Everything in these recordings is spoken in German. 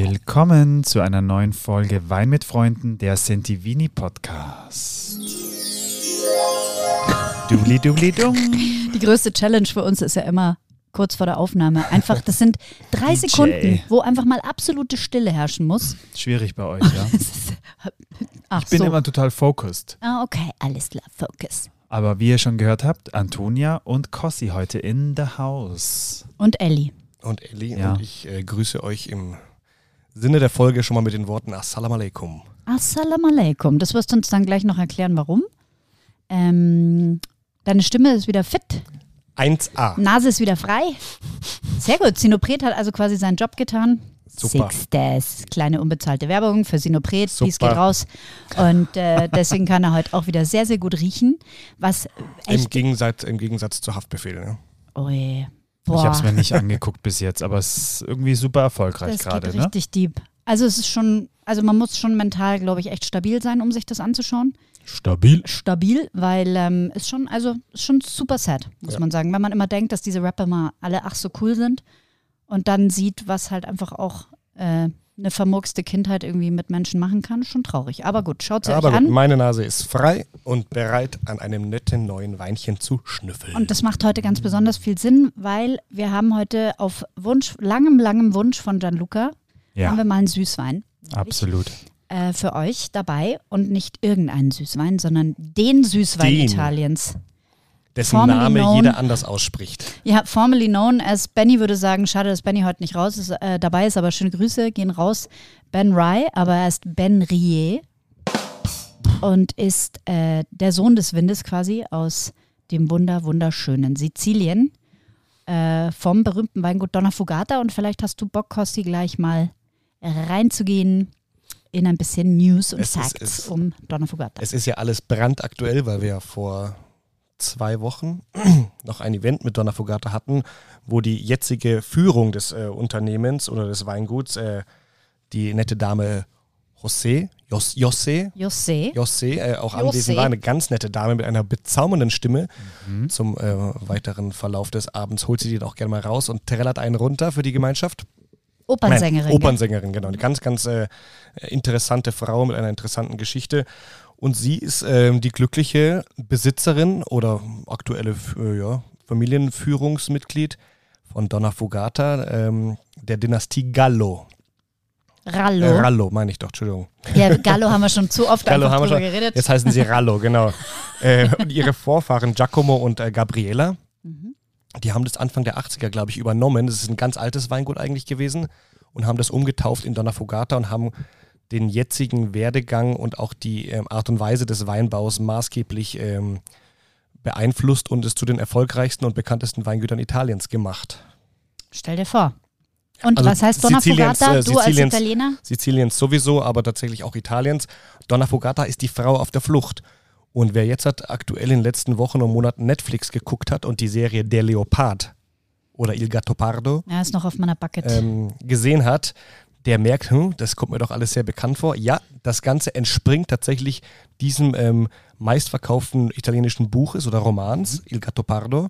Willkommen zu einer neuen Folge Wein mit Freunden, der Sentivini Podcast. Dubli dubli dung. Die größte Challenge für uns ist ja immer kurz vor der Aufnahme. Einfach, das sind 3 Sekunden, wo einfach mal absolute Stille herrschen muss. Schwierig bei euch, ja? Ich bin immer total focused. Ah, okay, alles klar, Focus. Aber wie ihr schon gehört habt, Antonia und Kossi heute in the house. Und Elli. Und Elli, Ja. und ich grüße euch im Sinne der Folge schon mal mit den Worten Assalamu alaikum. Assalamu alaikum. Das wirst du uns dann gleich noch erklären, warum. Deine Stimme ist wieder fit. 1a. Nase ist wieder frei. Sehr gut. Sinopret hat also quasi seinen Job getan. Super. Sixtes. Kleine unbezahlte Werbung für Sinopret. Super. Dies geht raus. Und deswegen kann er heute auch wieder sehr, sehr gut riechen. Was Im echt... Gegensatz zu Haftbefehl. Ja. Ui. Ich habe es mir nicht angeguckt bis jetzt, aber es ist irgendwie super erfolgreich Das gerade, geht ne? richtig deep. Also es ist schon, also man muss schon mental, glaube ich, echt stabil sein, um sich das anzuschauen. Stabil. Stabil, weil ist schon super sad, muss man sagen. Wenn man immer denkt, dass diese Rapper mal alle ach so cool sind und dann sieht, was halt einfach auch eine vermurkste Kindheit irgendwie mit Menschen machen kann, schon traurig. Aber gut, schaut sie euch Aber an. meine Nase ist frei und bereit, an einem netten neuen Weinchen zu schnüffeln. Und das macht heute ganz besonders viel Sinn, weil wir haben heute auf Wunsch, langem Wunsch von Gianluca, haben wir Ja, mal einen Süßwein. absolut. Für euch dabei und nicht irgendeinen Süßwein, sondern den Süßwein Den. Italiens. Dessen formerly Name known- jeder anders ausspricht. Ja, formerly known as, Benny würde sagen, schade, dass Benny heute nicht raus ist, dabei ist, aber schöne Grüße gehen raus. Ben Rye, aber er ist Ben Rie und ist der Sohn des Windes quasi aus dem wunderschönen Sizilien vom berühmten Weingut Donna Fugata, und vielleicht hast du Bock, Kosti, gleich mal reinzugehen in ein bisschen News und Facts um Donna Fugata. Es ist ja alles brandaktuell, weil wir ja vor 2 Wochen noch ein Event mit Donna Fugata hatten, wo die jetzige Führung des Unternehmens oder des Weinguts, die nette Dame José auch anwesend war. Eine ganz nette Dame mit einer bezaubernden Stimme. Zum weiteren Verlauf des Abends holt sie die auch gerne mal raus und trällert einen runter für die Gemeinschaft. Opernsängerin. Nein, Opernsängerin, genau. Eine ganz interessante Frau mit einer interessanten Geschichte. Und sie ist die glückliche Besitzerin oder aktuelle Familienführungsmitglied von Donna Fugata, der Dynastie Gallo. Rallo, meine ich doch, Entschuldigung. Ja, Gallo haben wir schon zu oft Gallo einfach haben wir drüber schon. geredet. Jetzt heißen sie Rallo, genau. Und ihre Vorfahren Giacomo und Gabriela, die haben das Anfang der 80er, glaube ich, übernommen. Das ist ein ganz altes Weingut eigentlich gewesen und haben das umgetauft in Donna Fugata und haben den jetzigen Werdegang und auch die Art und Weise des Weinbaus maßgeblich beeinflusst und es zu den erfolgreichsten und bekanntesten Weingütern Italiens gemacht. Stell dir vor. Und Also was heißt Donna Fugata? Du als Italiener? Siziliens sowieso, aber tatsächlich auch Italiens. Donna Fugata ist die Frau auf der Flucht. Und wer jetzt aktuell in den letzten Wochen und Monaten Netflix geguckt hat und die Serie Der Leopard oder Il Gattopardo Ja, ist noch auf meiner Bucket. gesehen hat, der merkt, das kommt mir doch alles sehr bekannt vor. Ja, das Ganze entspringt tatsächlich diesem meistverkauften italienischen Buches oder Romans, Il Gattopardo,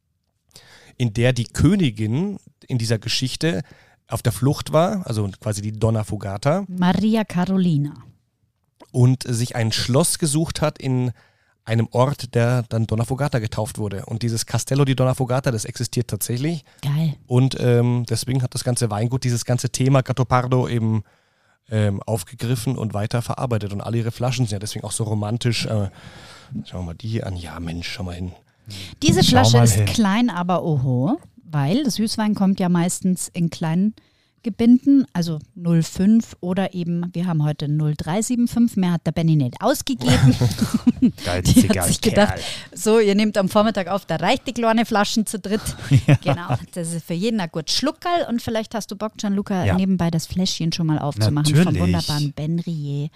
in der die Königin in dieser Geschichte auf der Flucht war, also quasi die Donna Fugata, Maria Carolina. und sich ein Schloss gesucht hat in einem Ort, der dann Donna Fugata getauft wurde. Und dieses Castello di Donna Fugata, das existiert tatsächlich. Geil. Und deswegen hat das ganze Weingut dieses ganze Thema Gattopardo eben aufgegriffen und weiter verarbeitet. Und alle ihre Flaschen sind ja deswegen auch so romantisch. Schauen wir mal die hier an. Ja, Mensch, schau mal hin. Diese Schau Flasche mal ist hin. klein, aber oho, weil das Süßwein kommt ja meistens in kleinen Gebinden, also 0,5 oder eben, wir haben heute 0,375, mehr hat der Benny nicht ausgegeben. Die hat sich gedacht, so, ihr nehmt am Vormittag auf, da reicht die kleine Flaschen zu dritt. Genau, das ist für jeden ein gut Schluckerl und vielleicht hast du Bock, Gianluca, nebenbei das Fläschchen schon mal aufzumachen vom Natürlich. wunderbaren Ben Rie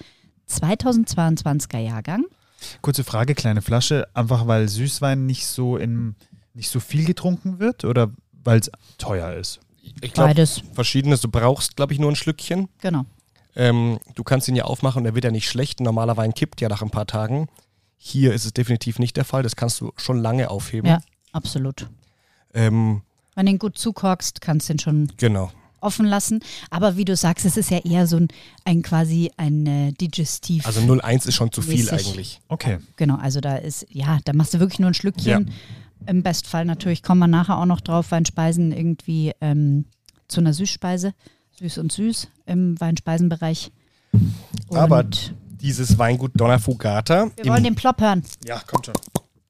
2022er Jahrgang. Kurze Frage, kleine Flasche, einfach weil Süßwein nicht so viel getrunken wird oder weil es teuer ist? Ich glaube, Beides. Verschiedenes. Du brauchst, glaube ich, nur ein Schlückchen. Genau. Du kannst ihn ja aufmachen und er wird ja nicht schlecht. Ein normaler Wein kippt ja nach ein paar Tagen. Hier ist es definitiv nicht der Fall. Das kannst du schon lange aufheben. Ja, absolut. Wenn du ihn gut zukorkst, kannst du ihn schon Genau. offen lassen. Aber wie du sagst, es ist ja eher so ein Digestiv. Also 0,1 ist schon zu viel mäßig. eigentlich. Okay. Genau, also da machst du wirklich nur ein Schlückchen. Ja. Im Bestfall natürlich kommen wir nachher auch noch drauf, Weinspeisen irgendwie zu einer Süßspeise. Süß und süß im Weinspeisenbereich. Und aber dieses Weingut Donna Fugata. Wir wollen den Plop hören. Ja, kommt schon.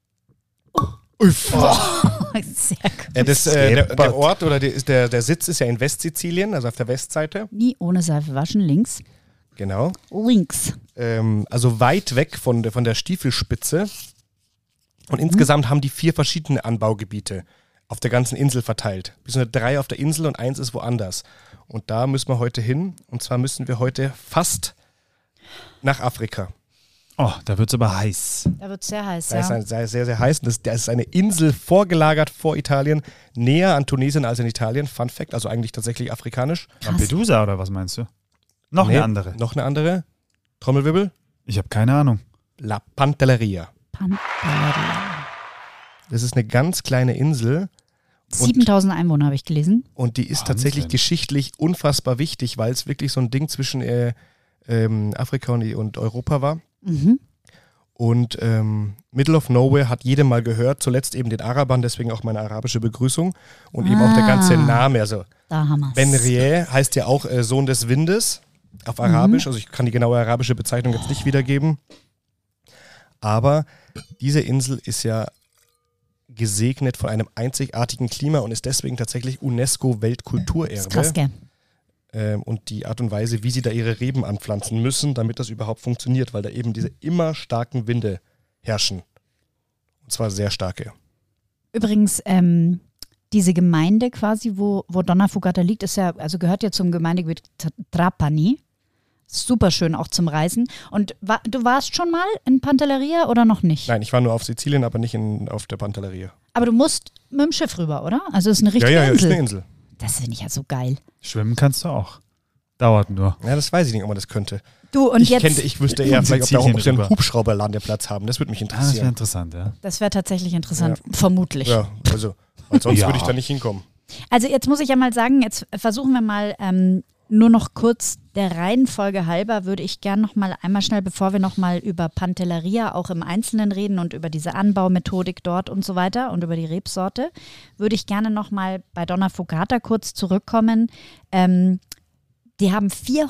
Sehr gut. Der Ort oder der Sitz ist ja in Westsizilien, also auf der Westseite. Nie ohne Seife waschen, links. Genau. Links. Also weit weg von der Stiefelspitze. Und insgesamt haben die 4 verschiedene Anbaugebiete auf der ganzen Insel verteilt. Bis nur 3 auf der Insel und 1 ist woanders. Und da müssen wir heute hin. Und zwar müssen wir heute fast nach Afrika. Oh, da wird es aber heiß. Da wird es sehr heiß, Da ist sehr, sehr, sehr heiß. Das ist eine Insel vorgelagert vor Italien, näher an Tunesien als in Italien. Fun Fact, also eigentlich tatsächlich afrikanisch. Lampedusa oder was meinst du? Noch eine andere. Noch eine andere. Trommelwirbel. Ich habe keine Ahnung. La Pantelleria. Das ist eine ganz kleine Insel. 7000 Einwohner habe ich gelesen. Und die ist tatsächlich geschichtlich unfassbar wichtig, weil es wirklich so ein Ding zwischen Afrika und Europa war. Mhm. Und Middle of Nowhere hat jedem mal gehört, zuletzt eben den Arabern, deswegen auch meine arabische Begrüßung und eben auch der ganze Name. Also da haben wir's. Ben Rieh heißt ja auch Sohn des Windes auf Arabisch, also ich kann die genaue arabische Bezeichnung jetzt nicht wiedergeben. Aber diese Insel ist ja gesegnet von einem einzigartigen Klima und ist deswegen tatsächlich UNESCO-Weltkulturerbe. Das ist krass, gell? Und die Art und Weise, wie sie da ihre Reben anpflanzen müssen, damit das überhaupt funktioniert, weil da eben diese immer starken Winde herrschen. Und zwar sehr starke. Übrigens, diese Gemeinde quasi, wo Donna Fugata liegt, gehört ja zum Gemeindegebiet Trapani. Super schön auch zum Reisen. Und du warst schon mal in Pantelleria oder noch nicht? Nein, ich war nur auf Sizilien, aber nicht auf der Pantelleria. Aber du musst mit dem Schiff rüber, oder? Also es ist eine richtige Insel. Ja, ist eine Insel. Das finde ich ja so geil. Schwimmen kannst du auch. Dauert nur. Ja, das weiß ich nicht, ob man das könnte. Du, und ich wüsste eher vielleicht, ob sie einen Hubschrauberlandeplatz haben. Das würde mich interessieren. Das wäre interessant, ja. Das wäre tatsächlich interessant, vermutlich. Ja, also, weil sonst würde ich da nicht hinkommen. Also jetzt muss ich ja mal sagen, jetzt versuchen wir mal nur noch kurz der Reihenfolge halber, würde ich gern noch mal einmal schnell, bevor wir noch mal über Pantelleria auch im Einzelnen reden und über diese Anbaumethodik dort und so weiter und über die Rebsorte, würde ich gerne noch mal bei Donna Fugata kurz zurückkommen. Die haben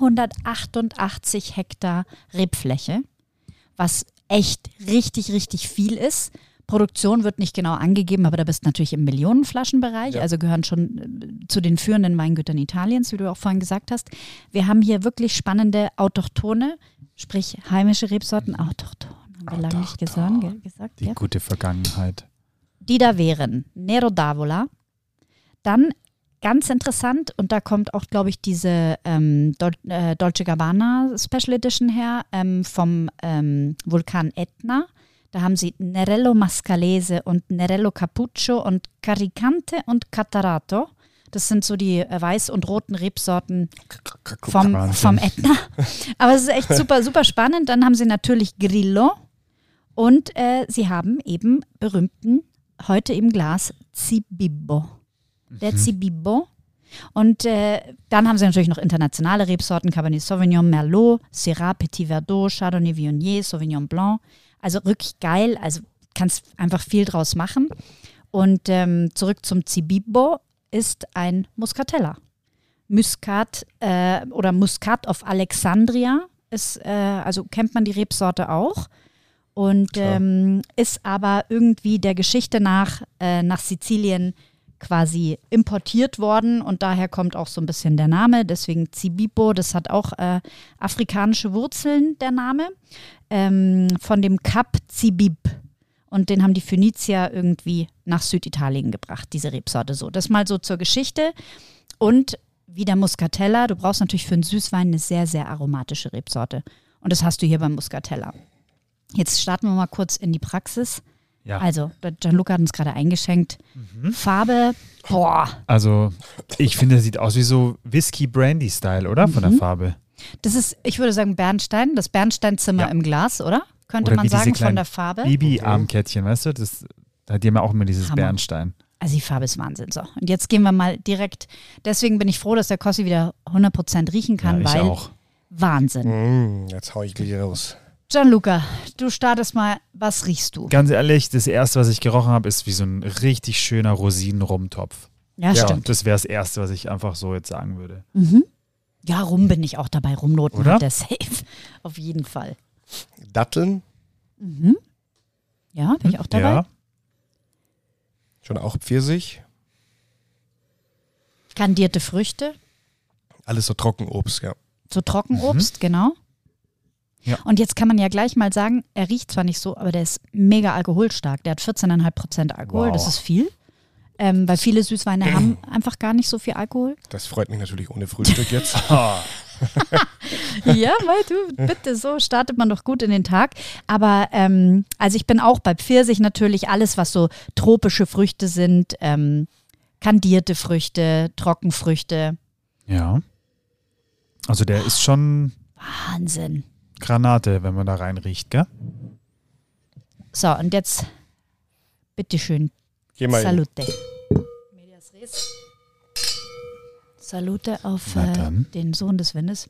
488 Hektar Rebfläche, was echt richtig, richtig viel ist. Produktion wird nicht genau angegeben, aber da bist du natürlich im Millionenflaschenbereich, also gehören schon zu den führenden Weingütern Italiens, wie du auch vorhin gesagt hast. Wir haben hier wirklich spannende autochthone, sprich heimische Rebsorten. Autochton, haben wir lange nicht gesagt. Die gute Vergangenheit. Die da wären Nero d'Avola, dann ganz interessant, und da kommt auch, glaube ich, diese Dolce Gabbana Special Edition her, vom Vulkan Etna. Da haben sie Nerello Mascalese und Nerello Cappuccio und Caricante und Catarato. Das sind so die weiß- und roten Rebsorten vom Etna. Aber es ist echt super, super spannend. Dann haben sie natürlich Grillo und sie haben eben berühmten, heute im Glas, Cibibbo. Der Cibibbo. Und dann haben sie natürlich noch internationale Rebsorten, Cabernet Sauvignon, Merlot, Syrah, Petit Verdot, Chardonnay Viognier, Sauvignon Blanc. Also wirklich geil, also kannst einfach viel draus machen. Und zurück zum Cibibbo ist ein Muscatella. Muscat oder Muscat of Alexandria ist, also kennt man die Rebsorte auch. Und ist aber irgendwie der Geschichte nach Sizilien quasi importiert worden und daher kommt auch so ein bisschen der Name, deswegen Cibibbo, das hat auch afrikanische Wurzeln, der Name, von dem Kap Cibib, und den haben die Phönizier irgendwie nach Süditalien gebracht, diese Rebsorte so. Das mal so zur Geschichte. Und wie der Muscatella, du brauchst natürlich für einen Süßwein eine sehr, sehr aromatische Rebsorte und das hast du hier beim Muscatella. Jetzt starten wir mal kurz in die Praxis. Ja. Also, Gianluca hat uns gerade eingeschenkt. Farbe, boah. Also, ich finde, das sieht aus wie so Whisky-Brandy-Style, oder? Von der Farbe. Das ist, ich würde sagen, Bernstein, das Bernsteinzimmer im Glas, oder? Könnte man sagen, von der Farbe. Bibi-Armkettchen, weißt du? Die haben ja auch immer dieses Hammer. Bernstein. Also die Farbe ist Wahnsinn. So, und jetzt gehen wir mal direkt, deswegen bin ich froh, dass der Kossi wieder 100% riechen kann, Ja, ich weil auch. Wahnsinn. Jetzt hau ich gleich raus. Gianluca, du startest mal, was riechst du? Ganz ehrlich, das erste, was ich gerochen habe, ist wie so ein richtig schöner Rosinen-Rumtopf. Ja, stimmt. Das wäre das erste, was ich einfach so jetzt sagen würde. Mhm. Ja, Rum bin ich auch dabei. Rumnoten Oder? hat der safe. Auf jeden Fall. Datteln, Mhm. Ja, bin ich auch dabei. Ja. schon auch Pfirsich. Kandierte Früchte, Alles so Trockenobst, ja. so Trockenobst, genau. Ja. Und jetzt kann man ja gleich mal sagen, er riecht zwar nicht so, aber der ist mega alkoholstark. Der hat 14,5% Alkohol, Wow. das ist viel. Weil viele Süßweine haben einfach gar nicht so viel Alkohol. Das freut mich natürlich ohne Frühstück jetzt. Ja, weil du, bitte, so startet man doch gut in den Tag. Aber also ich bin auch bei Pfirsich natürlich alles, was so tropische Früchte sind, kandierte Früchte, Trockenfrüchte. Ja. Also der ist schon Wahnsinn. Granate, wenn man da rein riecht, gell? So, und jetzt bitteschön. Geh mal hin. Salute. Medias res. Salute auf Na dann. den Sohn des Windes.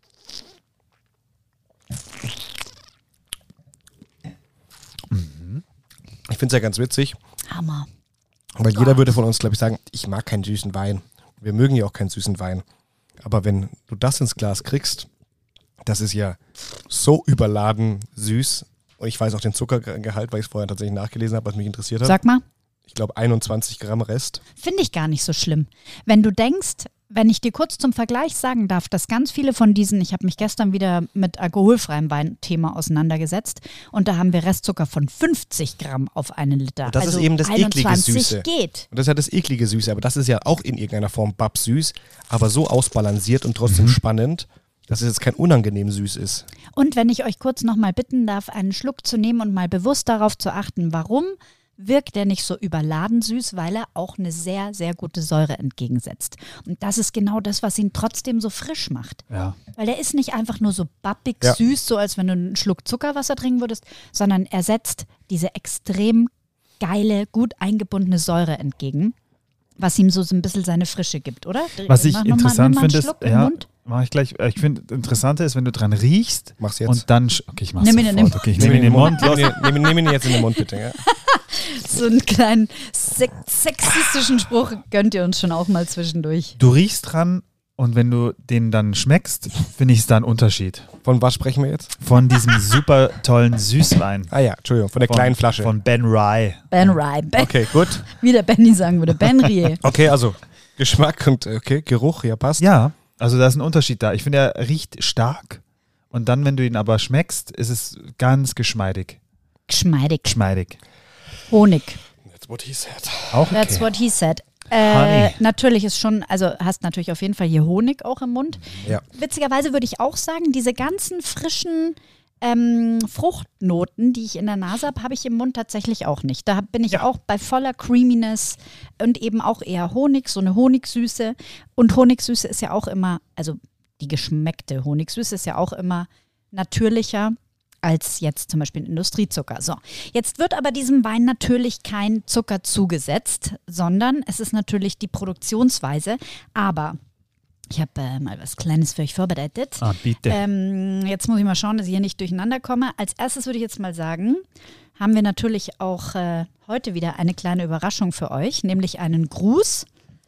Ich finde es ja ganz witzig, Hammer. weil jeder würde von uns, glaube ich, sagen, ich mag keinen süßen Wein. Wir mögen ja auch keinen süßen Wein. Aber wenn du das ins Glas kriegst, das ist ja so überladen süß. Und ich weiß auch den Zuckergehalt, weil ich es vorher tatsächlich nachgelesen habe, was mich interessiert hat. Sag mal. Ich glaube 21 Gramm Rest. Finde ich gar nicht so schlimm. Wenn du denkst, wenn ich dir kurz zum Vergleich sagen darf, dass ganz viele von diesen, ich habe mich gestern wieder mit alkoholfreiem Wein-Thema auseinandergesetzt und da haben wir Restzucker von 50 Gramm auf einen Liter. Und das also ist eben das eklige 21 Süße. geht. Und das ist ja das eklige Süße, aber das ist ja auch in irgendeiner Form babsüß, aber so ausbalanciert und trotzdem spannend, dass es jetzt kein unangenehm süß ist. Und wenn ich euch kurz nochmal bitten darf, einen Schluck zu nehmen und mal bewusst darauf zu achten, warum wirkt der nicht so überladen süß, weil er auch eine sehr, sehr gute Säure entgegensetzt. Und das ist genau das, was ihn trotzdem so frisch macht. Ja. Weil der ist nicht einfach nur so bappig Ja. süß, so als wenn du einen Schluck Zuckerwasser trinken würdest, sondern er setzt diese extrem geile, gut eingebundene Säure entgegen, was ihm so ein bisschen seine Frische gibt, oder? Was ich Mach noch mal- interessant nimm mal einen finde, ist, Schluck im ja, Mund. mache ich gleich. Ich finde, interessanter ist, wenn du dran riechst Mach's jetzt. und dann, okay, ich mach's Nimm ihn in den sofort. Okay, ich nehme ihn in den Mund. Nimm ihn jetzt in den Mund, bitte. Ja. So einen kleinen sexistischen Spruch gönnt ihr uns schon auch mal zwischendurch. Du riechst dran und wenn du den dann schmeckst, finde ich es da einen Unterschied. Von was sprechen wir jetzt? Von diesem super tollen Süßwein. Ah ja, Entschuldigung, von der kleinen Flasche. Von Ben Rye. Ben Rye. Okay, gut. Wie der Benny sagen würde. Ben Rie. Okay, also Geschmack und Geruch, ja passt. Ja, also da ist ein Unterschied da. Ich finde, er riecht stark und dann, wenn du ihn aber schmeckst, ist es ganz geschmeidig. Geschmeidig. Geschmeidig. Honig. That's what he said. Auch okay. That's what he said. Honey. Natürlich ist schon, also hast natürlich auf jeden Fall hier Honig auch im Mund. Ja. Witzigerweise würde ich auch sagen, diese ganzen frischen Fruchtnoten, die ich in der Nase habe, habe ich im Mund tatsächlich auch nicht. Da bin ich auch bei voller Creaminess und eben auch eher Honig, so eine Honigsüße. Und Honigsüße ist ja auch immer, also die geschmeckte Honigsüße ist ja auch immer natürlicher als jetzt zum Beispiel ein Industriezucker. So, jetzt wird aber diesem Wein natürlich kein Zucker zugesetzt, sondern es ist natürlich die Produktionsweise. Aber ich habe mal was Kleines für euch vorbereitet. Ah, bitte. Jetzt muss ich mal schauen, dass ich hier nicht durcheinander komme. Als erstes würde ich jetzt mal sagen, haben wir natürlich auch heute wieder eine kleine Überraschung für euch, nämlich einen Gruß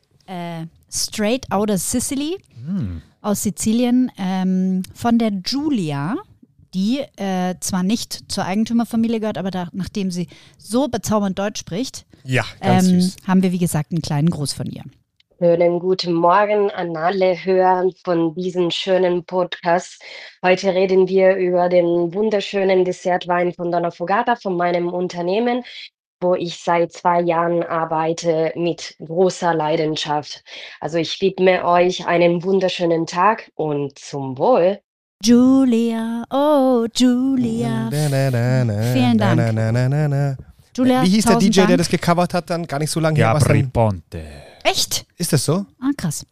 straight out of Sicily, aus Sizilien, von der Giulia, die zwar nicht zur Eigentümerfamilie gehört, aber nachdem sie so bezaubernd Deutsch spricht, Ja, ganz süß. haben wir, wie gesagt, einen kleinen Gruß von ihr. Schönen guten Morgen an alle Hörer von diesem schönen Podcast. Heute reden wir über den wunderschönen Dessertwein von Donna Fogata, von meinem Unternehmen, wo ich seit 2 Jahren arbeite mit großer Leidenschaft. Also ich widme euch einen wunderschönen Tag und zum Wohl. Julia, oh Julia. Vielen Dank. Julia, Wie hieß der 1000 DJ, der Dank. das gecovert hat, dann gar nicht so lange her? Was Gabri denn? Ponte. Echt? Ist das so? Ah, krass.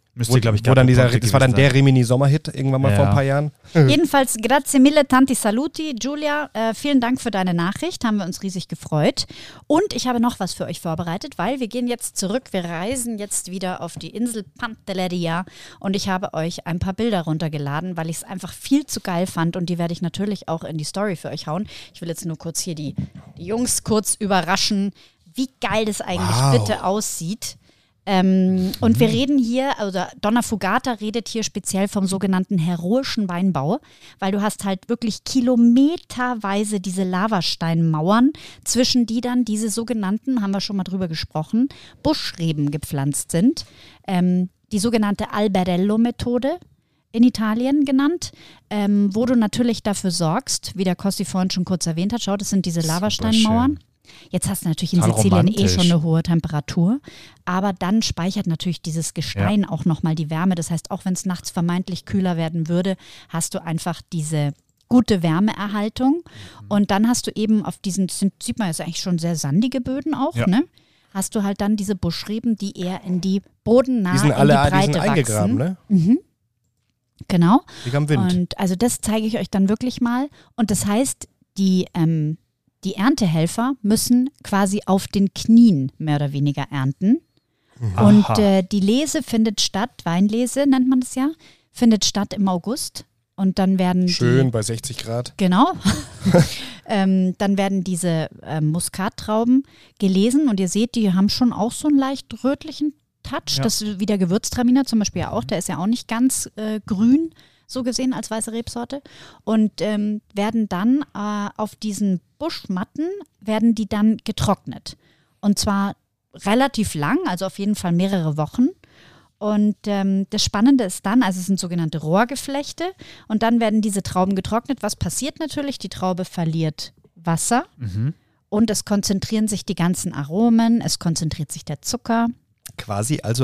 Müsste, glaube ich, wo dann das war dann sein. der Rimini-Sommerhit irgendwann mal vor ein paar Jahren. Jedenfalls, grazie mille, tanti saluti. Giulia, vielen Dank für deine Nachricht, haben wir uns riesig gefreut. Und ich habe noch was für euch vorbereitet, weil wir gehen jetzt zurück, wir reisen jetzt wieder auf die Insel Pantelleria und ich habe euch ein paar Bilder runtergeladen, weil ich es einfach viel zu geil fand und die werde ich natürlich auch in die Story für euch hauen. Ich will jetzt nur kurz hier die Jungs kurz überraschen, wie geil das eigentlich bitte aussieht. Und wir reden hier, also Donna Fugata redet hier speziell vom sogenannten heroischen Weinbau, weil du hast halt wirklich kilometerweise diese Lavasteinmauern, zwischen die dann diese sogenannten, haben wir schon mal drüber gesprochen, Buschreben gepflanzt sind. Die sogenannte Alberello-Methode in Italien genannt, wo du natürlich dafür sorgst, wie der Costi vorhin schon kurz erwähnt hat, schau, das sind diese Lavasteinmauern. Jetzt hast du natürlich in Sizilien schon eine hohe Temperatur, aber dann speichert natürlich dieses Gestein auch nochmal die Wärme. Das heißt, auch wenn es nachts vermeintlich kühler werden würde, hast du einfach diese gute Wärmeerhaltung. Und dann hast du eben auf diesen, sieht man jetzt eigentlich schon sehr sandige Böden auch, ne? Hast du halt dann diese Buschreben, die eher in die bodennahe, in die Breite wachsen. Eingegraben, ne? Genau. Wie am Wind. Und also das zeige ich euch dann wirklich mal. Und das heißt, die Erntehelfer müssen quasi auf den Knien mehr oder weniger ernten. Und die Lese findet statt, Weinlese nennt man das ja, findet statt im August. Und dann werden schön bei 60 Grad. Genau. Dann werden diese Muskattrauben gelesen und ihr seht, die haben schon auch so einen leicht rötlichen Touch. Ja. Das ist wie der Gewürztraminer zum Beispiel ja auch, der ist ja auch nicht ganz grün, so gesehen als weiße Rebsorte. Und werden dann auf diesen Buschmatten, werden die dann getrocknet. Und zwar relativ lang, also auf jeden Fall mehrere Wochen. Und das Spannende ist dann, also es sind sogenannte Rohrgeflechte und dann werden diese Trauben getrocknet. Was passiert natürlich? Die Traube verliert Wasser und es konzentrieren sich die ganzen Aromen, es konzentriert sich der Zucker. Quasi also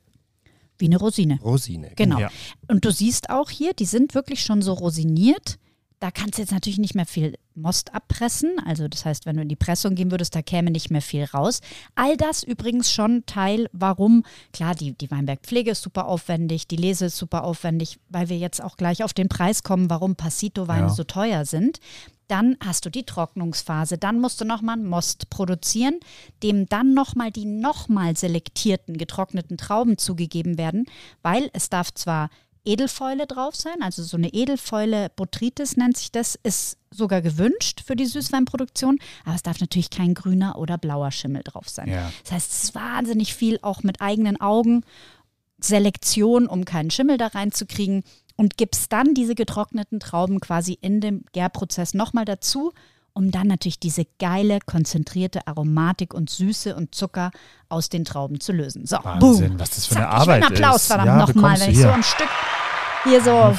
wie eine Rosine. Genau. Ja. Und du siehst auch hier, die sind wirklich schon so rosiniert. Da kannst du jetzt natürlich nicht mehr viel Most abpressen. Also das heißt, wenn du in die Pressung gehen würdest, da käme nicht mehr viel raus. All das übrigens schon Teil, warum, klar, die Weinbergpflege ist super aufwendig, die Lese ist super aufwendig, weil wir jetzt auch gleich auf den Preis kommen, warum Passito-Weine so teuer sind. Dann hast du die Trocknungsphase, dann musst du nochmal einen Most produzieren, dem dann nochmal die nochmal selektierten, getrockneten Trauben zugegeben werden, weil es darf zwar Edelfäule drauf sein, also so eine Edelfäule Botrytis nennt sich das, ist sogar gewünscht für die Süßweinproduktion, aber es darf natürlich kein grüner oder blauer Schimmel drauf sein. Ja. Das heißt, es ist wahnsinnig viel auch mit eigenen Augen, Selektion, um keinen Schimmel da reinzukriegen und gibst dann diese getrockneten Trauben quasi in dem Gärprozess nochmal dazu, um dann natürlich diese geile, konzentrierte Aromatik und Süße und Zucker aus den Trauben zu lösen. So, Wahnsinn, boom. was das für eine Arbeit ist. Einen Applaus, verdammt nochmal, wenn ich so ein Stück hier so,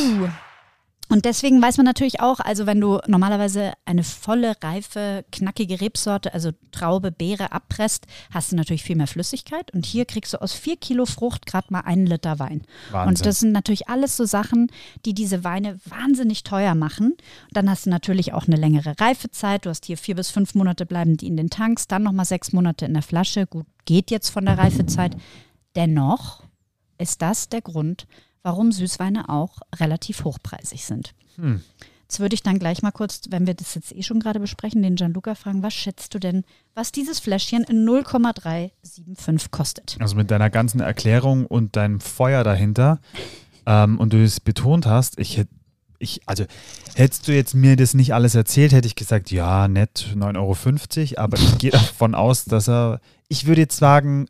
Und deswegen weiß man natürlich auch, also wenn du normalerweise eine volle, reife, knackige Rebsorte, also Traube, Beere abpresst, hast du natürlich viel mehr Flüssigkeit. Und hier kriegst du aus 4 Kilo Frucht gerade mal 1 Liter Wein. Wahnsinn. Und das sind natürlich alles so Sachen, die diese Weine wahnsinnig teuer machen. Und dann hast du natürlich auch eine längere Reifezeit. Du hast hier 4 bis 5 Monate bleiben die in den Tanks, dann nochmal 6 Monate in der Flasche. Gut, geht jetzt von der Reifezeit. Dennoch ist das der Grund, warum Süßweine auch relativ hochpreisig sind. Jetzt würde ich dann gleich mal kurz, wenn wir das jetzt schon gerade besprechen, den Gianluca fragen, was schätzt du denn, was dieses Fläschchen in 0,375 kostet? Also mit deiner ganzen Erklärung und deinem Feuer dahinter und du es betont hast, also hättest du jetzt mir das nicht alles erzählt, hätte ich gesagt, ja, nett, 9,50 €, aber ich gehe davon aus, ich würde jetzt sagen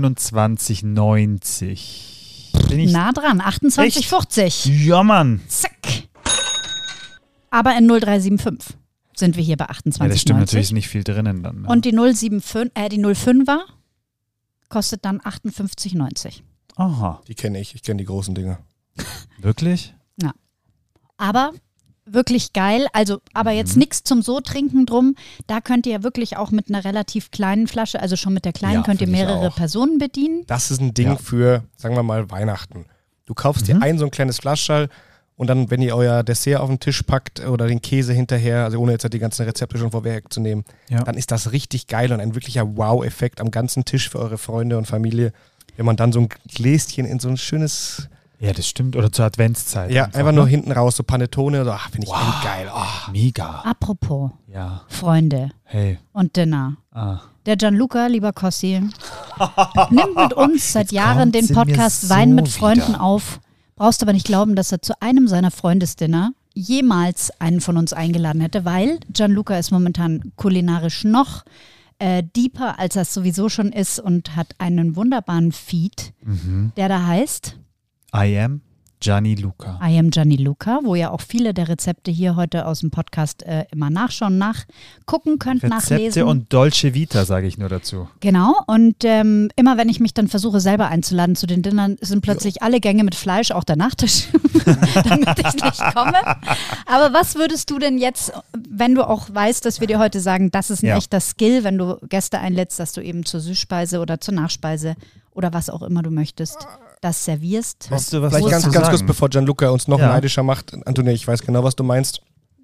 29,90 €. Nah dran, 28,50. Ja, Mann. Zack. Aber in 0,375 sind wir hier bei 28,90. Ja, das stimmt, natürlich ist nicht viel drinnen dann. Ne? Und die 0,5er kostet dann 58,90. Aha. Die kenne ich kenne die großen Dinger. Wirklich? Ja. Aber wirklich geil, also aber jetzt nichts zum So-Trinken drum, da könnt ihr ja wirklich auch mit einer relativ kleinen Flasche, also schon mit der kleinen könnt ihr mehrere Personen bedienen. Das ist ein Ding für, sagen wir mal, Weihnachten. Du kaufst dir so ein kleines Flaschall und dann, wenn ihr euer Dessert auf den Tisch packt oder den Käse hinterher, also ohne jetzt die ganzen Rezepte schon vorweg zu nehmen, dann ist das richtig geil und ein wirklicher Wow-Effekt am ganzen Tisch für eure Freunde und Familie. Wenn man dann so ein Gläschen in so ein schönes, Ja, das stimmt. Oder zur Adventszeit. ja, einfach ne? nur hinten raus, so Panettone, so, finde ich endgeil. Oh. Mega. Apropos Ja. Freunde Hey. und Dinner. Ah. Der Gianluca, lieber Kossi, nimmt mit uns seit Jahren kommt den sie mir Podcast so Wein mit Freunden wieder. auf. Brauchst aber nicht glauben, dass er zu einem seiner Freundesdinner jemals einen von uns eingeladen hätte, weil Gianluca ist momentan kulinarisch noch deeper, als er es sowieso schon ist und hat einen wunderbaren Feed, der da heißt I am Gianni Luca. I am Gianni Luca, wo ihr auch viele der Rezepte hier heute aus dem Podcast immer nachschauen, nachgucken könnt, Rezepte nachlesen. und Dolce Vita, sage ich nur dazu. Genau, und immer wenn ich mich dann versuche selber einzuladen zu den Dinnern, sind plötzlich alle Gänge mit Fleisch, auch der Nachtisch, damit ich nicht komme. Aber was würdest du denn jetzt, wenn du auch weißt, dass wir dir heute sagen, das ist ein Ja. echter Skill, wenn du Gäste einlädst, dass du eben zur Süßspeise oder zur Nachspeise oder was auch immer du möchtest, das servierst? Weißt du, was Vielleicht ich ganz, dazu ganz kurz, sagen? bevor Gianluca uns noch Ja. neidischer macht. Antonia, ich weiß genau, was du meinst.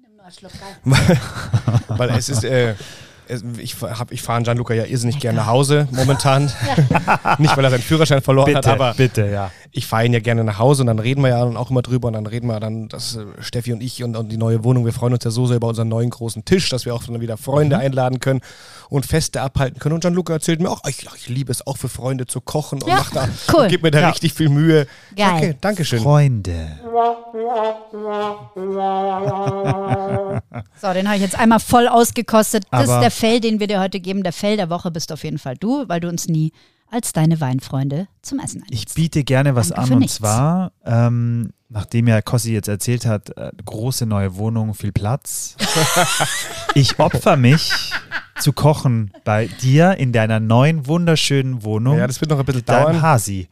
Weil es ist, ich fahre Gianluca ja irrsinnig gerne nach Hause momentan. Nicht, weil er seinen Führerschein verloren hat, aber bitte, ja. ich fahre ihn ja gerne nach Hause und dann reden wir ja dann auch immer drüber und dann reden wir dann, dass Steffi und ich und die neue Wohnung, wir freuen uns ja so sehr über unseren neuen großen Tisch, dass wir auch dann wieder Freunde einladen können und Feste abhalten können. Und Gianluca erzählt mir auch, ich liebe es auch für Freunde zu kochen und Ja, macht da, cool. und gibt mir da richtig viel Mühe. Geil. Okay, Dankeschön. Freunde. So, den habe ich jetzt einmal voll ausgekostet. Das ist Aber- der Fail, den wir dir heute geben. Der Fail der Woche bist auf jeden Fall du, weil du uns nie als deine Weinfreunde zum Essen Ich einlädst. biete gerne was Danke an für und nichts. zwar, nachdem ja Kossi jetzt erzählt hat, große neue Wohnung, viel Platz. Ich opfer mich zu kochen bei dir in deiner neuen, wunderschönen Wohnung. Ja, das wird noch ein bisschen deinem dauern. Hasi.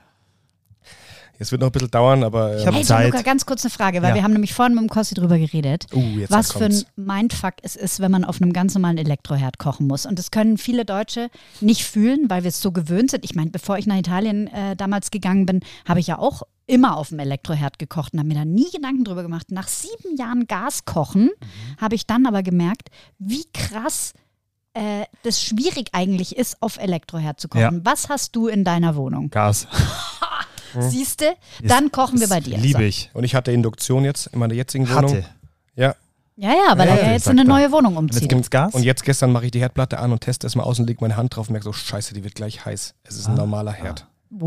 Es wird noch ein bisschen dauern, aber Ich hab Hey Zeit. Gianluca, ganz kurz eine Frage, weil Ja. wir haben nämlich vorhin mit dem Kossi drüber geredet, jetzt was für ein kommt's. Mindfuck es ist, wenn man auf einem ganz normalen Elektroherd kochen muss. Und das können viele Deutsche nicht fühlen, weil wir es so gewöhnt sind. Ich meine, bevor ich nach Italien damals gegangen bin, habe ich ja auch immer auf dem Elektroherd gekocht und habe mir da nie Gedanken drüber gemacht. Nach 7 Jahren Gaskochen habe ich dann aber gemerkt, wie krass das schwierig eigentlich ist, auf Elektroherd zu kochen. Ja. Was hast du in deiner Wohnung? Gas. Siehste, dann kochen wir bei dir. Liebe So. ich. Und ich hatte Induktion jetzt in meiner jetzigen Wohnung. Hatte. Ja. Ja, weil Ja, er ja jetzt in eine sagt er. neue Wohnung Und jetzt umzieht. gibt's Gas? Und jetzt gestern mache ich die Herdplatte an und teste es mal aus und lege meine Hand drauf und merke so, scheiße, die wird gleich heiß. Es ist ein normaler Herd.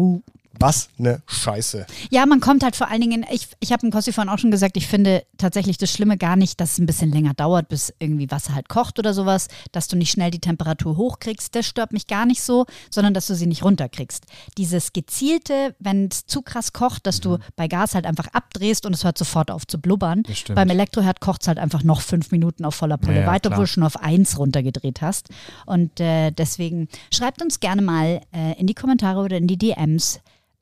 Was eine Scheiße. Ja, man kommt halt vor allen Dingen, ich habe dem Kossi vorhin auch schon gesagt, ich finde tatsächlich das Schlimme gar nicht, dass es ein bisschen länger dauert, bis irgendwie Wasser halt kocht oder sowas, dass du nicht schnell die Temperatur hochkriegst, das stört mich gar nicht so, sondern dass du sie nicht runterkriegst. Dieses gezielte, wenn es zu krass kocht, dass du bei Gas halt einfach abdrehst und es hört sofort auf zu blubbern. Das stimmt. Beim Elektroherd kocht es halt einfach noch 5 Minuten auf voller Pulle Ja, weiter, klar. wo du schon auf 1 runtergedreht hast. Und deswegen schreibt uns gerne mal in die Kommentare oder in die DMs,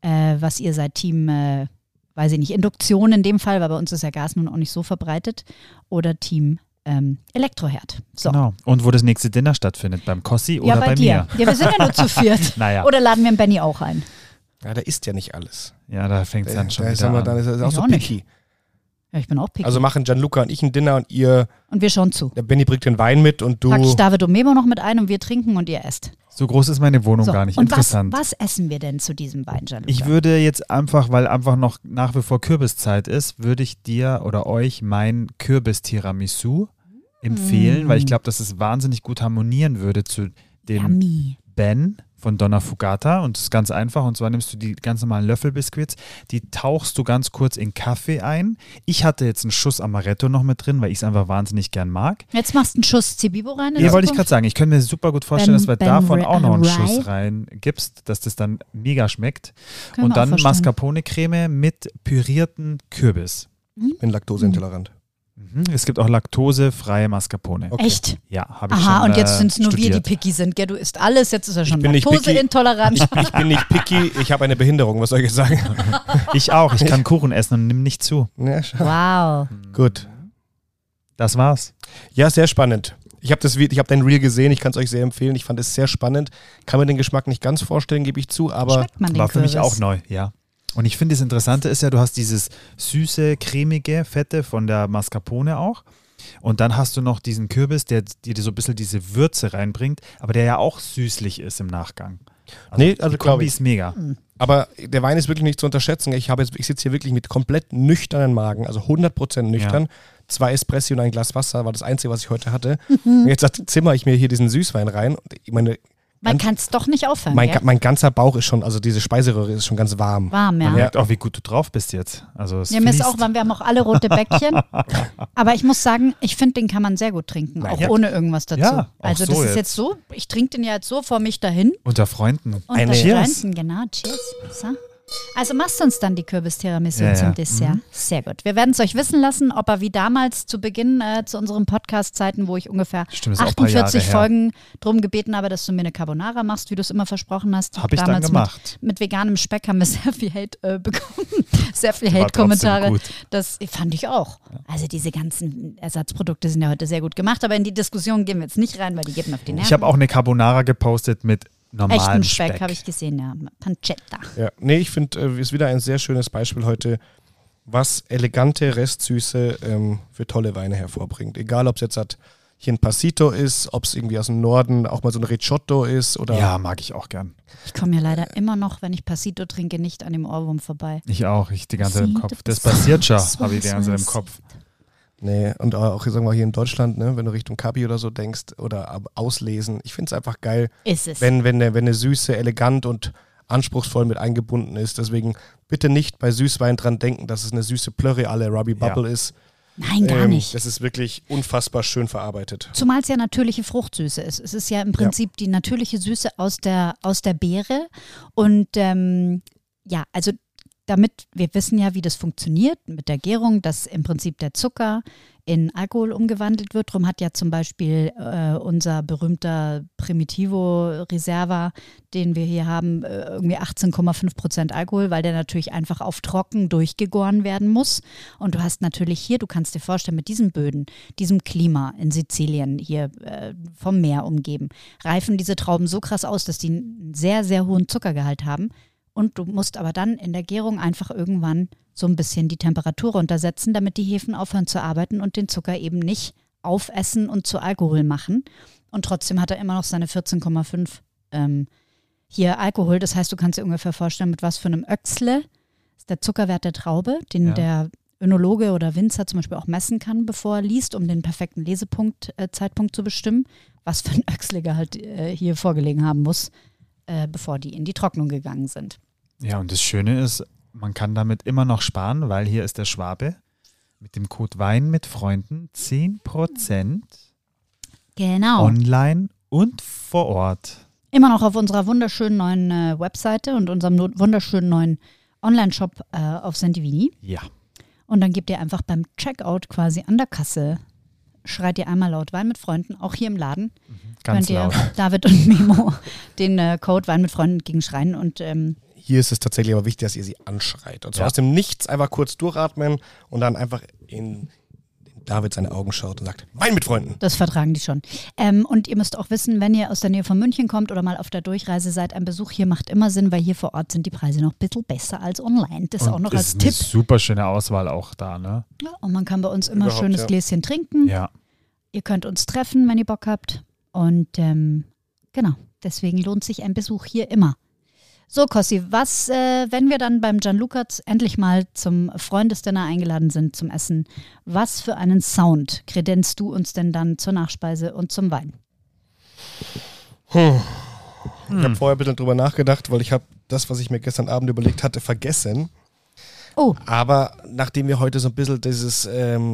was ihr seid, Team, weiß ich nicht, Induktion in dem Fall, weil bei uns ist ja Gas nun auch nicht so verbreitet, oder Team Elektroherd. So. Genau. Und wo das nächste Dinner stattfindet, beim Kossi Ja, oder bei bei dir. mir. Ja, wir sind ja nur zu viert. Naja. Oder laden wir den Benny auch ein? Ja, da isst ja nicht alles. Ja, da fängt es dann schon Da ist wieder dann an. ist er auch Ich so auch nicht. picky. Ja, ich bin auch picky. Also machen Gianluca und ich ein Dinner und ihr, und wir schauen zu. der Benny bringt den Wein mit und du. Pack ich David und Memo noch mit ein und wir trinken und ihr esst. So groß ist meine Wohnung So. gar nicht. Und Interessant. was essen wir denn zu diesem Wein, Gianluca? Ich würde jetzt einfach, weil einfach noch nach wie vor Kürbiszeit ist, würde ich dir oder euch mein Kürbis-Tiramisu empfehlen, weil ich glaube, dass es wahnsinnig gut harmonieren würde zu dem Yummy. Ben von Donna Fugata und das ist ganz einfach und zwar nimmst du die ganz normalen Löffelbiskuits, die tauchst du ganz kurz in Kaffee ein. Ich hatte jetzt einen Schuss Amaretto noch mit drin, weil ich es einfach wahnsinnig gern mag. Jetzt machst du einen Schuss Zibibo rein in Ja, der wollte ich Zukunft? gerade sagen. Ich könnte mir super gut vorstellen, dass du Ben davon auch noch einen Rye. Schuss reingibst, dass das dann mega schmeckt. Können Und wir auch dann vorstellen. Mascarpone-Creme mit pürierten Kürbis. Ich bin laktoseintolerant. Es gibt auch laktosefreie Mascarpone. Okay. Echt? Ja, habe ich Aha, schon und jetzt sind es nur wir, die studiert. picky sind. Gell? Du isst alles, jetzt ist er schon bin nicht picky. laktoseintolerant. Ich bin nicht picky, ich habe eine Behinderung, was soll ich sagen? Ich auch. Ich kann Kuchen essen und nimm nicht zu. Ja, Wow. gut. Das war's. Ja, sehr spannend. Ich habe dein Reel gesehen, ich kann es euch sehr empfehlen. Ich fand es sehr spannend. Kann mir den Geschmack nicht ganz vorstellen, gebe ich zu, aber Schmeckt man den War für mich Kürbis? auch neu, ja. Und ich finde, das Interessante ist ja, du hast dieses süße, cremige, fette von der Mascarpone auch. Und dann hast du noch diesen Kürbis, der dir so ein bisschen diese Würze reinbringt, aber der ja auch süßlich ist im Nachgang. Nee, also die glaub Kombi ich. ist mega. Aber der Wein ist wirklich nicht zu unterschätzen. Ich sitze hier wirklich mit komplett nüchternen Magen, also 100% nüchtern. 2 Espressi und ein Glas Wasser war das Einzige, was ich heute hatte. Und jetzt zimmer ich mir hier diesen Süßwein rein. Und ich meine, Man kann es doch nicht aufhören, mein ganzer Bauch ist schon, also diese Speiseröhre ist schon ganz warm. Warm, ja. Man merkt auch, wie gut du drauf bist jetzt. Also es Ja, mir ist fließt. auch warm, wir haben auch alle rote Bäckchen. Aber ich muss sagen, ich finde, den kann man sehr gut trinken, auch ohne irgendwas dazu. Ja, auch also so das ist jetzt. jetzt so, ich trinke den ja jetzt so vor mich dahin. Unter Freunden. Und Eine das Cheers. Reinten, genau, cheers. So. Also machst du uns dann die Kürbis-Tiramisu Ja, zum ja. Dessert. Sehr gut. Wir werden es euch wissen lassen, ob er wie damals zu Beginn zu unseren Podcast-Zeiten, wo ich ungefähr Stimmt, ist auch ein paar Jahre 48 her. Folgen drum gebeten habe, dass du mir eine Carbonara machst, wie du es immer versprochen hast. Hab ich dann Damals gemacht. Mit veganem Speck haben wir sehr viel Hate bekommen. Sehr viel War Hate-Kommentare. trotzdem gut. Das fand ich auch. Also diese ganzen Ersatzprodukte sind ja heute sehr gut gemacht, aber in die Diskussion gehen wir jetzt nicht rein, weil die geben auf die Nerven. Ich habe auch eine Carbonara gepostet mit normalem Echtem Speck, Speck. habe ich gesehen, ja. Pancetta. Ja. Nee, ich finde, ist wieder ein sehr schönes Beispiel heute, was elegante Restsüße für tolle Weine hervorbringt. Egal, ob es jetzt hier ein Passito ist, ob es irgendwie aus dem Norden auch mal so ein Ricciotto ist oder. Ja, mag ich auch gern. Ich komme ja leider immer noch, wenn ich Passito trinke, nicht an dem Ohrwurm vorbei. Ich auch. Ich die ganze Zeit im Sieht Kopf. Das das- passiert schon, das habe ich die weiß ganze Zeit man im Kopf. Nee, und auch sagen wir hier in Deutschland, ne, wenn du Richtung Kabi oder so denkst oder auslesen, ich finde es einfach geil, Ist es. wenn eine Süße elegant und anspruchsvoll mit eingebunden ist. Deswegen bitte nicht bei Süßwein dran denken, dass es eine süße Plörre à la Robbie Bubble ist. Nein, gar nicht. Das ist wirklich unfassbar schön verarbeitet. Zumal es ja natürliche Fruchtsüße ist. Es ist ja im Prinzip die natürliche Süße aus der Beere. Und ja, also damit, wir wissen ja, wie das funktioniert mit der Gärung, dass im Prinzip der Zucker in Alkohol umgewandelt wird. Darum hat ja zum Beispiel unser berühmter Primitivo Reserva, den wir hier haben, irgendwie 18,5% Alkohol, weil der natürlich einfach auf trocken durchgegoren werden muss. Und du hast natürlich hier, du kannst dir vorstellen, mit diesen Böden, diesem Klima in Sizilien hier vom Meer umgeben, reifen diese Trauben so krass aus, dass die einen sehr, sehr hohen Zuckergehalt haben. Und du musst aber dann in der Gärung einfach irgendwann so ein bisschen die Temperatur runtersetzen, damit die Hefen aufhören zu arbeiten und den Zucker eben nicht aufessen und zu Alkohol machen. Und trotzdem hat er immer noch seine 14,5 hier Alkohol. Das heißt, du kannst dir ungefähr vorstellen, mit was für einem Öxle ist der Zuckerwert der Traube, den der Önologe oder Winzer zum Beispiel auch messen kann, bevor er liest, um den perfekten Zeitpunkt zu bestimmen, was für ein Öxlegehalt hier vorgelegen haben muss, bevor die in die Trocknung gegangen sind. Ja, und das Schöne ist, man kann damit immer noch sparen, weil hier ist der Schwabe mit dem Code Wein mit Freunden 10% Genau. online und vor Ort. Immer noch auf unserer wunderschönen neuen Webseite und unserem wunderschönen neuen Online-Shop auf Sentivini. Ja. Und dann gebt ihr einfach beim Checkout quasi an der Kasse, schreit ihr einmal laut Wein mit Freunden, auch hier im Laden. Ganz könnt ihr laut. David und Memo den Code Wein mit Freunden gegenschreien und Hier ist es tatsächlich aber wichtig, dass ihr sie anschreit. Und zwar Ja. aus dem Nichts einfach kurz durchatmen und dann einfach in David seine Augen schaut und sagt, Wein mit Freunden. das vertragen die schon. Und ihr müsst auch wissen, wenn ihr aus der Nähe von München kommt oder mal auf der Durchreise seid, ein Besuch hier macht immer Sinn, weil hier vor Ort sind die Preise noch ein bisschen besser als online. Das auch noch als ist Tipp. eine super schöne Auswahl auch da, ne? Ja, und man kann bei uns immer ein Überhaupt, schönes ja. Gläschen trinken. Ja. Ihr könnt uns treffen, wenn ihr Bock habt. Und genau, deswegen lohnt sich ein Besuch hier immer. So, Kossi, was, wenn wir dann beim Gianluca endlich mal zum Freundesdinner eingeladen sind zum Essen, was für einen Sound kredenzt du uns denn dann zur Nachspeise und zum Wein? Ich habe vorher ein bisschen drüber nachgedacht, weil ich habe das, was ich mir gestern Abend überlegt hatte, vergessen. Oh, Aber nachdem wir heute so ein bisschen dieses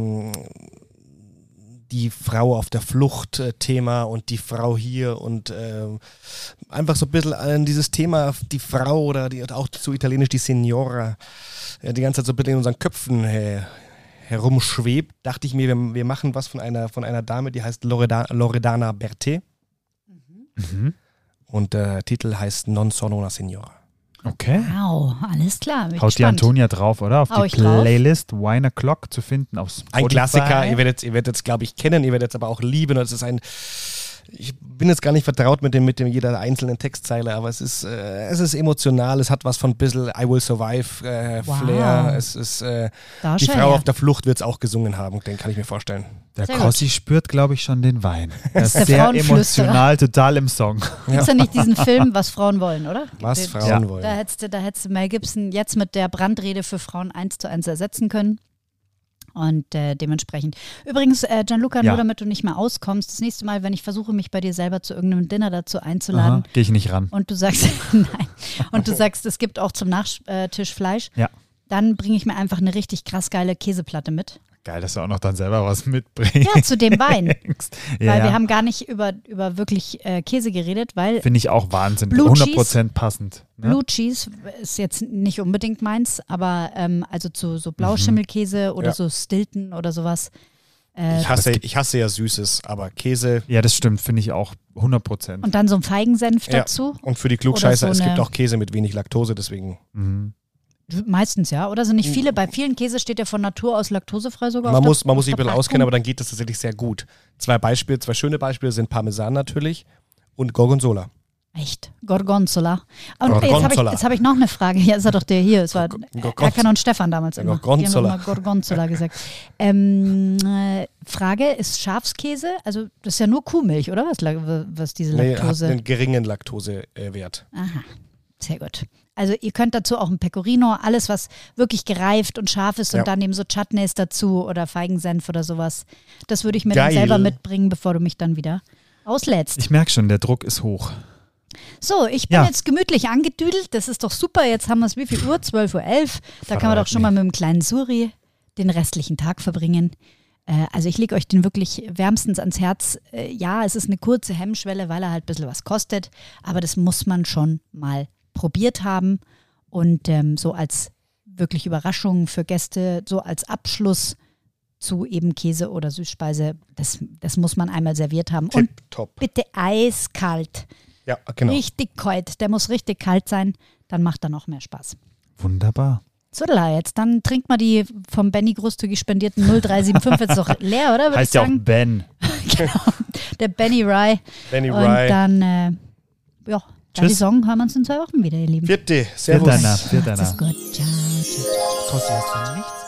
die Frau auf der Flucht Thema und die Frau hier und einfach so ein bisschen an dieses Thema die Frau oder auch zu italienisch die Signora die ganze Zeit so ein bisschen in unseren Köpfen herumschwebt, dachte ich mir, wir machen was von einer Dame, die heißt Loredana Berthet Mhm. und der Titel heißt Non sono una signora. Okay. wow, alles klar. Bin Haut die gespannt. Antonia drauf, oder? Auf Hau die ich drauf. Playlist Wine O'Clock zu finden auf Spotify. Ein Klassiker, ihr werdet es, glaube ich, kennen, ihr werdet es aber auch lieben. Und es ist Ich bin jetzt gar nicht vertraut mit dem jeder einzelnen Textzeile, aber es ist emotional, es hat was von ein bisschen I Will Survive Flair. Es ist die Frau auf der Flucht wird es auch gesungen haben, den kann ich mir vorstellen. Der Sehr Kossi spürt, glaube ich, schon den Wein. Er ist der sehr Frauenflüsterer. emotional, total im Song. Gibt es ja nicht diesen Film, was Frauen wollen, oder? Was Frauen wollen. Da hättest du Mel Gibson jetzt mit der Brandrede für Frauen 1:1 ersetzen können. Und dementsprechend. Übrigens, Gianluca, nur damit du nicht mehr auskommst, das nächste Mal, wenn ich versuche, mich bei dir selber zu irgendeinem Dinner dazu einzuladen. Gehe ich nicht ran. Und du sagst, nein. Und du sagst, es gibt auch zum Nachtisch Fleisch. Ja. Dann bringe ich mir einfach eine richtig krass geile Käseplatte mit. Geil, dass du auch noch dann selber was mitbringst. Ja, zu dem Wein. Ja, Weil wir haben gar nicht über wirklich Käse geredet, weil finde ich auch Wahnsinn. Blue 100% passend. Ne? Blue Cheese ist jetzt nicht unbedingt meins, aber also zu so Blauschimmelkäse oder so Stilton oder sowas. Ich hasse ja Süßes, aber Käse. Ja, das stimmt, finde ich auch 100%. Und dann so ein Feigensenf dazu. Und für die Klugscheißer, Oder so es gibt eine- auch Käse mit wenig Laktose, deswegen. Meistens ja, oder? Sind nicht viele, bei vielen Käse steht ja von Natur aus laktosefrei sogar. Man auf muss der sich ein bisschen Verpackung. auskennen, aber dann geht das tatsächlich sehr gut. Zwei schöne Beispiele sind Parmesan natürlich und Gorgonzola. Echt? Gorgonzola. Und Gorgonzola. jetzt hab ich noch eine Frage. Ja, ist er doch der hier. Es war Erkan und Stefan damals immer. Gorgonzola. Die haben immer Gorgonzola gesagt. Frage, ist Schafskäse, also das ist ja nur Kuhmilch, oder? Was diese Nee, hat Laktose... einen geringen Laktosewert. Aha, sehr gut. Also ihr könnt dazu auch ein Pecorino, alles was wirklich gereift und scharf ist und dann eben so Chutneys dazu oder Feigensenf oder sowas. Das würde ich mir dann Geil. selber mitbringen, bevor du mich dann wieder auslädst. Ich merke schon, der Druck ist hoch. So, ich bin jetzt gemütlich angedüdelt. Das ist doch super. Jetzt haben wir es wie viel Uhr? 12:11 Uhr. Da kann man doch schon mal mit dem kleinen Suri den restlichen Tag verbringen. Also ich lege euch den wirklich wärmstens ans Herz. Ja, es ist eine kurze Hemmschwelle, weil er halt ein bisschen was kostet. Aber das muss man schon mal probiert haben. Und so als wirklich Überraschung für Gäste, so als Abschluss zu eben Käse oder Süßspeise, das muss man einmal serviert haben. Und Tipptopp. bitte eiskalt. Ja, genau. Richtig kalt. Der muss richtig kalt sein. Dann macht er noch mehr Spaß. Wunderbar. So, jetzt dann trinkt mal die vom Benny großzügig spendierten 0375 jetzt doch leer, oder? Würde Heißt ich ja auch sagen. Ben. Genau. Der Benny Rye. Benny Und Rye. dann, dann die Tschüss. Song hören wir uns in 2 Wochen wieder, ihr Lieben. Vierte. Für Servus. deiner. Macht's gut. Ciao, ciao. Kostet jetzt nichts.